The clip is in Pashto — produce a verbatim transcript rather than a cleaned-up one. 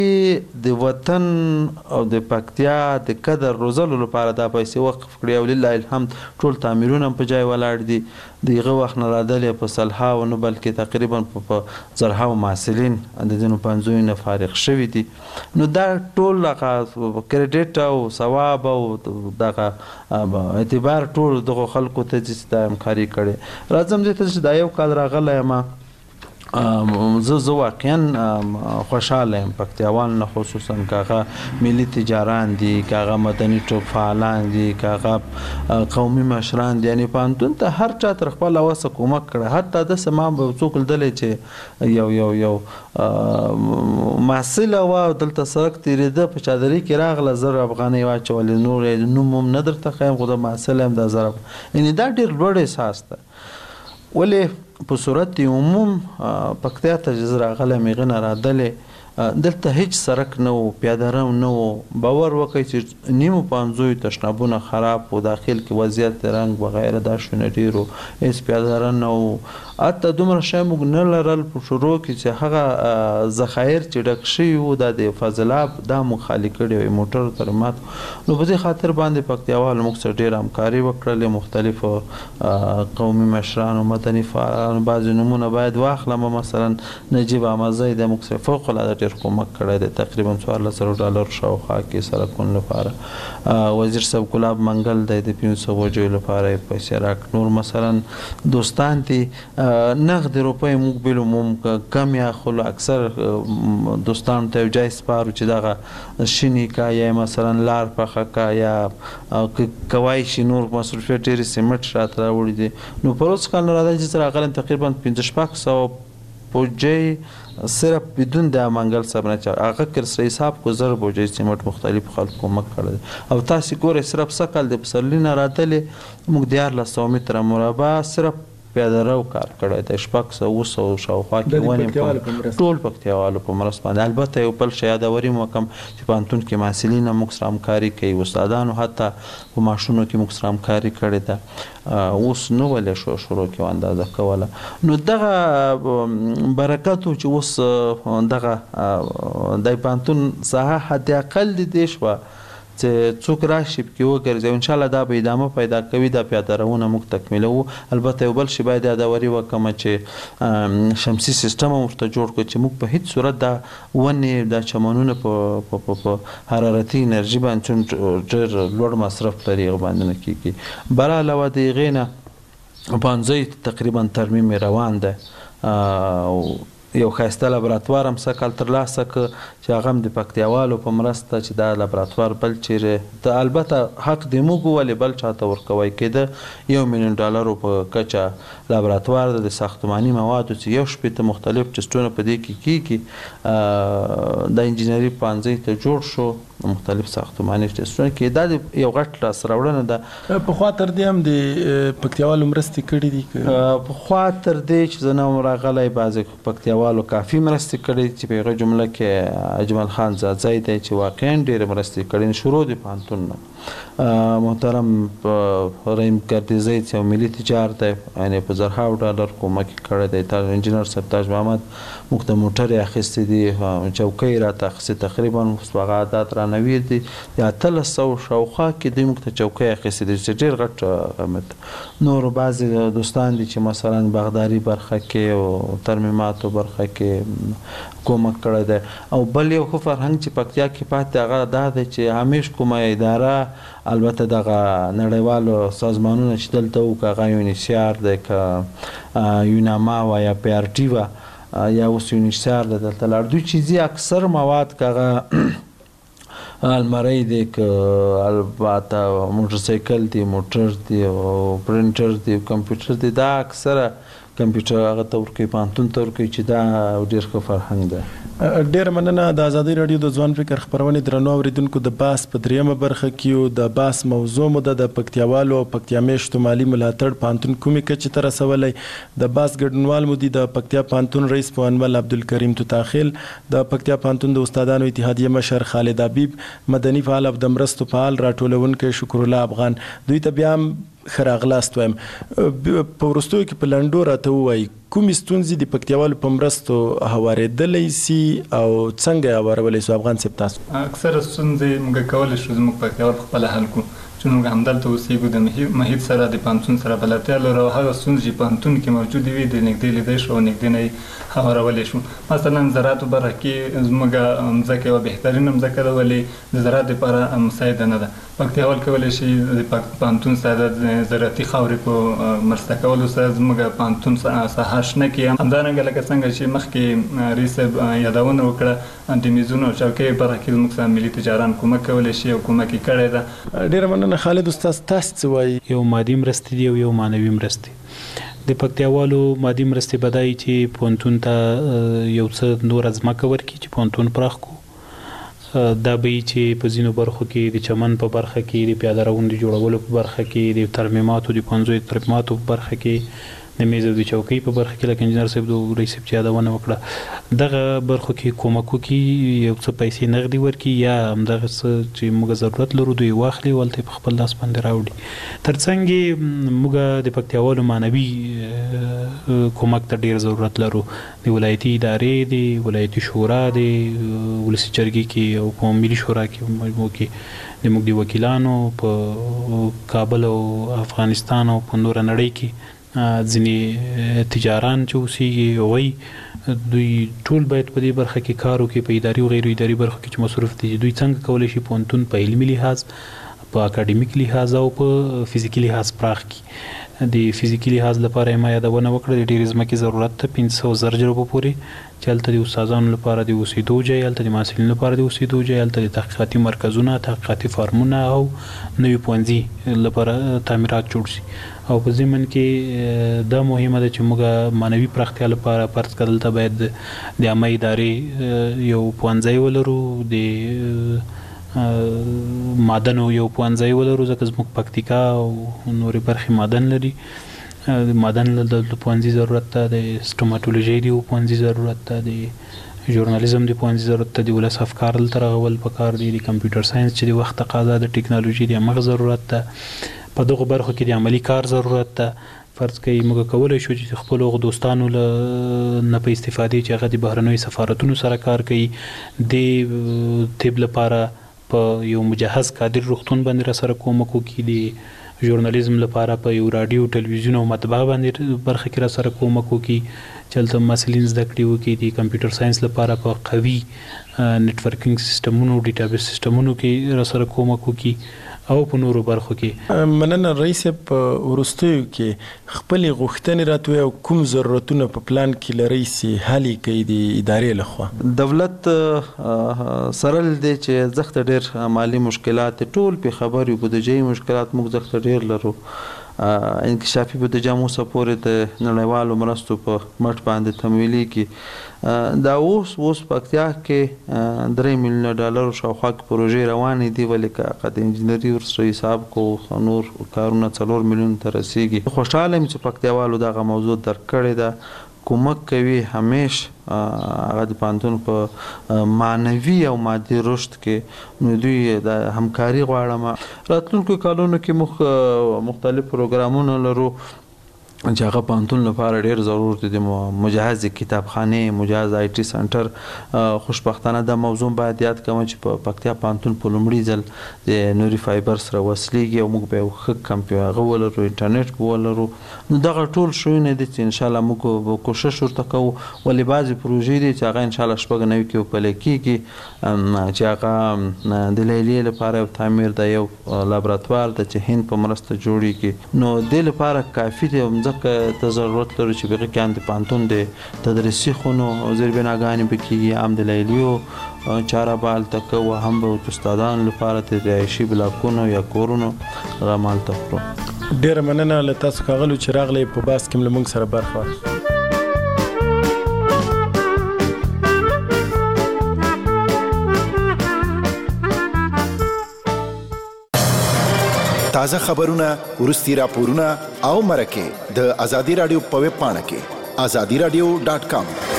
د وطن او د پکتیا د قدر روزلو لپاره دا پیسې وقف کړي او لله الحمد ټول تعمیرونه په جای ولاړ دي. د هغه وخت نه رادلې په سلهاو نه بلکې تقریبا په زرهاو محصلین د ځینو پنځوي نه فارغ شوي دي. نو دا ټول هغه کریډټ او ثواب او دغه اعتبار ټول دغو خلکو ته چې دا همکاري کړې. راځم دې ته چې دا یو کال راغلی یم زه زه واقعا خوشحاله یم پکتیاوان نه خصوصا که هغه ملي تجاران دي که هغه مدني ټوک فعالان دي که هغه قومي مشران دي یعنې پوهنتون ته هر چا تر خپل وسه کومک کړی. حتی داسې ما به څوک لیدلی چې یو یو یو محصله وه او دلته سړک تېرېده په چادري کې راغله زر افغانۍ واچولې نور یې نوم هم نه درته ښیم خو د محصله یم دا زر یعنې دا ډېر لوړ احساس ده. ولې په صورت عموم پکتیا ته چې زه راغلی یم هغې نه رادلې دلته هیڅ سړک نه و پیاده رو نه و. باور وکړئ چې نیمو پنځویو تشنابونه خراب و داخل کې وضعیت رنګ وغیره دا شونه ډېر و هېڅ پیاده رو نه و. حتی دومره شی موږ نه لرل په شروع کې چې هغه ذخایر چې ډک شوي وو دا د فاضلاب دا موږ خالي کړي وو موټر تر مات. نو په دې خاطر باندې پکتیاوالو موږ سره ډېره همکاري وکړلې. مختلفو قومي مشرانو مدني فعالانو بعضې نومونه باید واخلم مثلا نجیب احمدزی د موږ سره فوق العاده ډېر کومک کړی دی تقریبا څوارلس زره ډالر شاوخوا کې سړکونو لپاره. وزیر صاحب ګلاب منګل دی د پنځو بجو لپاره یې پیسې راکړ. نور مثلا دوستان دي نقد روپۍ موږ بالعموم کم یا خلو اکثر دوستانو ته یو جای سپارو چې دغه شینی کا یا مثلا لار پخه کا یا کوای شي نور مصروفیت ډېرې سیمټ راته راوړي دي. نو په روز کال نه راځي چې زه راغلی تقریبا پنځه شپږ سوه بوجۍ صرف بدون د منګل صاحب نه چا هغه کې سره حساب کو زر بوجۍ سیمټ مختلف خلکو کومک کړی او تاسې ګورئ صرف سکل د پسرلي نه راتلې موږ دیارلس سوه متره مربع صرف پیاده رو کار کړی دی. شپږ سوه اوه سوه شاوخوا کې ونې ټول پکتیاوالو په مرسته باندې. البته یو بل شی یادوري مو وکړم چې پوهنتون کې محصلین هم موږ سره همکاري کوي استادانو حتی په معاشونو کې موږ سره همکاري کړې ده. اوس نو ولې شو شروع کې اندازه کوله. نو دغه برکت و چې اوس دغه د پوهنتون ساحه حد اقل دې شوه چې څوک راشي پکې وګرځي. انشاءالله دا به ادامه پیدا کوي دا پیاده روونه موږ تکمیلوو. البته یو بل شی باید یادوري وکړم چې شمسي سیستم هم ورته جوړ کړو چې موږ په هیڅ صورت دا ونې دا چمنونه په حرارتي انرژي باندې ډېر لوړ مصرف لري هغه باندې نه کېږي. بر علاوه د هغې نه پوهنځی تقریبا ترمیم روان ده. یو ښایسته لابراتوار هم سږ کال ترلاسه کړه چې هغه هم د پکتیاوالو په مرسته چې دا لابراتوار بل چیرې د البته حق د موږ ولې بل چاته ورکوی کېده یو میلیون ډالرو په کچه لابراتوار د ساختماني موادو چې یو شپېته مختلف ټسټونه په دې کې کېږي. د انجینري پوهنځي ته جوړ شو مختلف ساختماني ټسټونه کې دا د یو غټ لاسته راوړنه ده. پخوا تر دې هم د پکتیاوالو مرستې کړي دي؟ پخوا تر دې چې زه نه وم راغلی بعضې پکتیاوالو کافي مرستې کړي چې په هغه جمله کې اجمل خان زادزی دی چې واقعا ډېرې مرستې کړي شروع د پوهنتون نه. محترم رحیم کردیزی چې یو ملي تجار دی یعنې په زرهاو ډالر کومک یې کړی دی. تاج انجینر صاحب تاج محمد موږ ته موټرې اخیستې دي چوکۍ راته اخیستې تقریبا هغه عادات رانویر دي د اتلس سوو شاوخوا کې دوی موږ ته چوکۍ اخیستې دي چې ډېر غټ قیمت. نورو بعضې دوستان دي چې مثلا باغداري برخه کې او ترمیماتو برخه کې کومک کړی دی. او بل یو ښه فرهنګ چې پکتیا کې پاتې هغه دا دی چې همیش کومه اداره البته دغه نړیوالو سازمانونه چې دلته وو که هغه یونیسیار دی که یوناما وه یا پی آر ټي وه یا اوس یونیسیار دی دلته لاړ دوی چې ځي اکثر مواد که هغه المری دی که البته موټرسایکل دی موټر دی او پرنټر دی کمپیوټر دی دا اکثره کمپیوټر هغه ته ورکوي پوهنتون ته ورکوي چې دا ډېر ښه فرهنګ ده. ډېره مننه. د ازادۍ راډیو د ځوان فکر خپرونې درنو اورېدونکو د بحث په درېیمه برخه کې و. د بحث موضوع مو ده د پکتیاوالو او پکتیا میشتو مالي ملاتړ پوهنتون کومې کچې ته رسولی. د بحث ګډونوال مو دي د پکتیا پوهنتون رئیس پوهنمل عبدالکریم توتاخیل، د پکتیا پوهنتون د استادانو اتحادیې مشر خالد حبیب، مدني فعال او د مرستو فعال راټولونکی شکر الله افغان. دوی ته بیا هم ښه راغلاست وایم. په وروستیو کې په لنډو راته ووایي کومې ستونزې د پکتیاوالو په مرستو هوارېدلی سي او څنګه یې هوارولی سو افغان صاحب تاسو؟ اکثره ستونزې موږ کولی شو زموږ پکتیاوال پخپله حل کړو چې موږ همدلته اوسېږو د محیط سره د پوهنتون سره بلدتیا لرو او هغه ستونزې چې پوهنتون کې موجودې وي د نږدې لیدی شو او نږدې نه یې هوارولی شو. مثلا زراعتو برخه کې زموږ مځکه یوه بهترینه مځکه ده ولې د زراعت دپاره مساعده نه ده. پکتیاوال کولی شي د پوهنتون سره د زراعتي خاورې په مرسته کولو سره زموږ پوهنتون ساحه شنه کړي. همدارنګه لکه څنګه چې مخکې رئیس صاحب یادونه وکړه د میزونو او چوکیو برخه کې زموږ سره ملي تجاران کومک کولی شي او کومک یې کړی ده. ډېره مننه خالد استاد، تاسو څه وایي؟ یو مادي مرستې دي او یو معنوي مرستې. د پکتیاوالو مادي مرستې به دا وي چې پوهنتون ته یو څه نوره ځمکه ورکړي چې پوهنتون پراخ کړو. دا به وي چې په ځینو برخو کې د چمن په برخه کې د پیاده روونو د جوړولو په برخه کې د ترمیماتو د پوهنځیو د ترمیماتو په برخه کې د میز او د چوکۍ په برخه کې لکه انجینر صاحب د رئیس صاحب چې یادونه وکړه دغه برخو کې کومک وکړي، یو څه پیسې نغدي ورکړي یا همدغه څه چې موږ ضرورت لرو دوی واخلي او هلته په خپل لاس باندې راوړي. تر څنګ یې موږ د پکتیاوالو معنوي کومک ته ډېر ضرورت لرو. د ولایتي ادارې د ولایتي شورا د ولسي جرګې کې او په ملي شورا کې مجموع کې د موږ د وکیلانو په کابل او افغانستان او په نوره نړۍ کې ځینې تجاران چې اوسېږي وایي دوی ټول باید په دې برخه کې کار وکړي، په اداري او غیر اداري برخو کې چې مصروف دي. دوی څنګه کولی شي پوهنتون په علمي لحاظ، په اکاډمیک لحاظ او په فزیکي لحاظ پراخ کړي. د فزیکي لحاظ لپاره یې ما یادونه وکړه د ډېرې ځمکې ضرورت ده، پنځه سوه زر جربو پورې، چې هلته د استادانو لپاره د اوسېدو ځای، هلته د محصلینو لپاره د اوسېدو ځای، هلته د تحقیقاتي مرکزونه، تحقیقاتي فارمونه او نوي ښوونځي لپاره تعمیرات جوړ شي. او په ضمن کې دا مهمه ده چې موږ معنوي پراختیا لپاره فرض کړه دلته باید د عامه ادارې یو ښوونځی ولرو، د معدنو یو ښوونځی ولرو ځکه زموږ پکتیکا او نورې برخې معدن لري. د معدن د ښوونځي ضرورت ده، د سټوماټولوژي د ښوونځي ضرورت ده، د ژورنالیزم د ښوونځي ضرورت ده، د ولس افکار دلته رغول پکار دي، د کمپیوټر ساینس چې د وخت تقاضا د ټکنالوژي د همغه ضرورت ده. په دغو برخو کې د عملي کار ضرورت ده. فرض کړئ موږ کولی شو چې خپلو هغو دوستانو له نه په استفادې چې هغه د بهرنیو سفارتونو سره کار کوي د طب لپاره په یو مجهز کادر روغتون باندې راسره کومک وکړي، د ژورنالیزم لپاره په یو راډیو ټلویزیون او مطبعه باندې برخه کې راسره کومک وکړي چې هلته محصلین زده کړې وکړي، د کمپیوټر ساینس لپاره په قوي نیټورکینګ سیسټمونو ډیټابیس سیسټمونو کې راسره کومک وکړي او په نورو برخو کې. مننه رئیس صاحب، په وروستیو کې خپلې غوښتنې راته وایي او کوم ضرورتونه په پلان کې لرئ چې حل یې کوي د ادارې لخوا؟ دولت سره دی چې ځخته ډېر مالي مشکلات ټول په خبر یو، بودجې مشکلات موږ ځخته ډېر لرو. انکشافي بودجه مو څه پورې د نړیوالو مرستو په مټ باندې تمویلي کړي. دا اوس اوس پکتیا کې درې میلیونه ډالرو شاوخوا کې پروژې روانې دي، ولې که د انجینري ورسره حساب کو نور کارونه څلور میلیون ته رسیږي. خوشحاله یم چې پکتیاوالو دغه موضوع درک کړې ده، کومک کوي همیش هغه د پوهنتون په معنوي او مادي رشد کې. نو دوی د همکاري غواړم. راتلونکو کالونو کې مخ مختلف پروګرامونه لرو چې هغه پوهنتون لپاره ډېر ضرورت دي، مجهز کتابخانې، مجهز آی ټي سنټر. خوشبختانه دا موضوع باید یاد کوم چې په پکتیا پوهنتون په لومړي ځل د نوري فایبر سره وصلېږي او موږ به یو ښه کمپیوټر ولرو، انټرنیټ به ولرو. نو دغه ټول شیونه دي چې انشاءالله موږ به کوشش ورته کوو. ولې بعضې پروژې دي چې هغه انشاءالله شپږ نوي کې پلی کېږي چې هغه د لیلیې لپاره یو تعمیر ده، یو لابراتوار ده چې هند په مرسته جوړېږي. نو دې لپاره کافي دی ځکه ته ضرورت لرو چې بغې کې هم د پوهنتون د تدریسي خونو زیربناګانې به کېږي، هم د لیلیو چاره به هلته کوو، هم به استادانو لپاره د رهایشي بلاکونو یا کورونو هغه هم هلته کړو. ډېره مننه له تاسو ښاغلو چې راغلی په بحث کې له موږ سره برخه واخیسته. تازه خبرونه، وروستي راپورونه او مرکې د ازادي راډیو په ویب پاڼه کې ازادي راډیو ډاټ کام